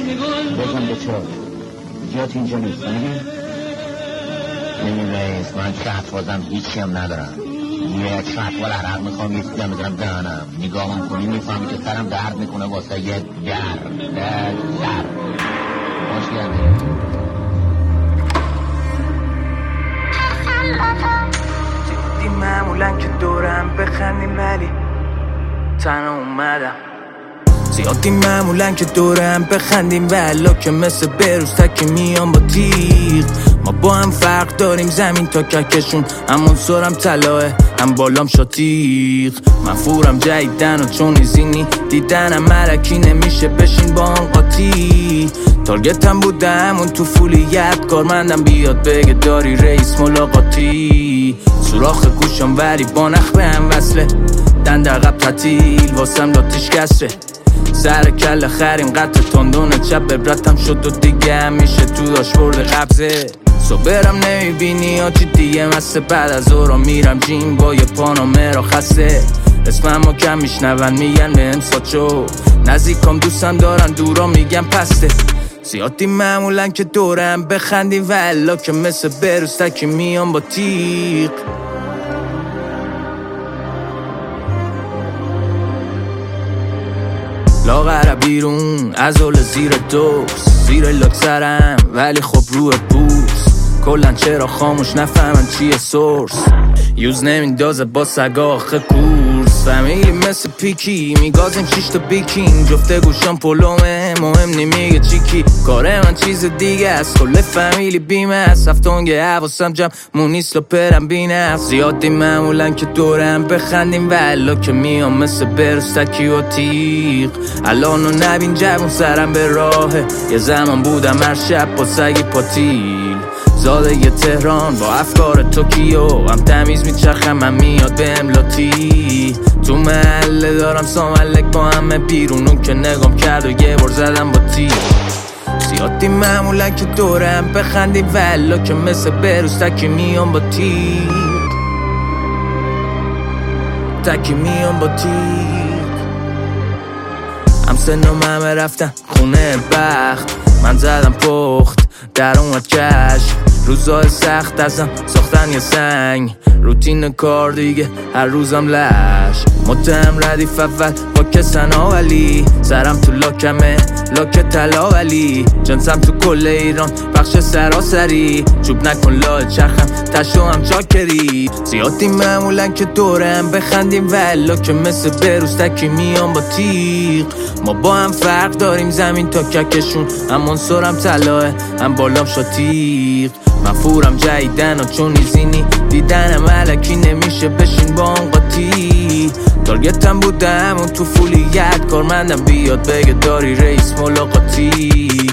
بزن به چرا جات اینجا نیست نمی رئیس من شهت بازم هیچی هم ندارم یک شهت وال عرق میخوام یه چیزی هم بزنم دهنم نگاه کنی میفهمی که سرم درد میکنه واسه یه در باش گرده جدی معمولا که دورم بخندیم ولی تنها اومدم زیادی معمولا که دورم بخندیم ولی که مثل بروز تکی میام با تیغ ما با هم فرق داریم زمین تا ککشون همون سرم طلاه هم بالام شاتیغ من فورم جدیدن و چون ایزینی دیدنم مرکی نمیشه بشین با هم قاطی تارگتم بوده همون تو فولیت کارمندم بیاد بگه داری رئیس ملاقاتی سوراخ گوشم وری با نخ به هم وصله دن در قب تعطیل واسم لاتیش کسره سر کل خریم قطع تندونه چپ ببرتم شد و دیگه همیشه تو داشبورد قبضه صبرم نمیبینی آجی دیگه مسته بعد از اورا میرم جیم با یه پانامه را خسته اسممو کم میشنون میگن به امساچو نزدیکم دوستم دارن دورا میگن پسته زیادی معمولا که دورم بخندیم ولا که مثل بروز تکی میام با تیغ لاغر بیرون از اول زیر دوست زیر لاکسرم ولی خب روی بوس کلن چرا خاموش نفهمن چیه سورس یوز نمیندازه با سگا آخه کورس فامیلی مثل پیکی میگازیم 6 تا بیکینگ جفته گوشم پلومه مهم نمیگه چیکی کاره من چیز دیگه است کل فامیلی بیمه است هفتونگه حواسم جمع مونیست و پرم بینه زیادی معمولا که دورم بخندیم ولا که میام مثل بروز تکی و تیغ الانو نبین جوون سرم به راهه یه زمان بودم هر شب با سگی پاتیل زاده یه تهران با افکار توکیو هم تمیز میچرخم من میاد به املاتی تو محله دارم ساملک با همه بیرونون که نگام کرد و یه بار زدم با تیر زیادی معمولا که دورم بخندیم ولا که مثل بروز تکی میام با تیر تکی میام با تیر هم سنم همه رفتن خونه بخت من زدم پخت در اومد کش روزای سخت ازم ساختن یه سنگ روتین کار دیگه هر روزم لش متهم ردیف اول با کسن آولی سرم تو لاکمه لاک طلا ولی جنسم تو کل ایران بخش سراسری چوب نکن لاه چرخم تشو هم چاکری زیادی معمولا که دورم بخندیم ولا که مثل بروز تکی میام با تیغ ما با هم فرق داریم زمین تا ککشون همون سرم طلاه هم بالام شاتیغ من فورم جدیدن و چون ایزینی دیدنم علکی نمیشه بشین با هم قاطی تارگتم بوده همون تو فولیت کارمندم بیاد بگه داری رئیس ملاقاتی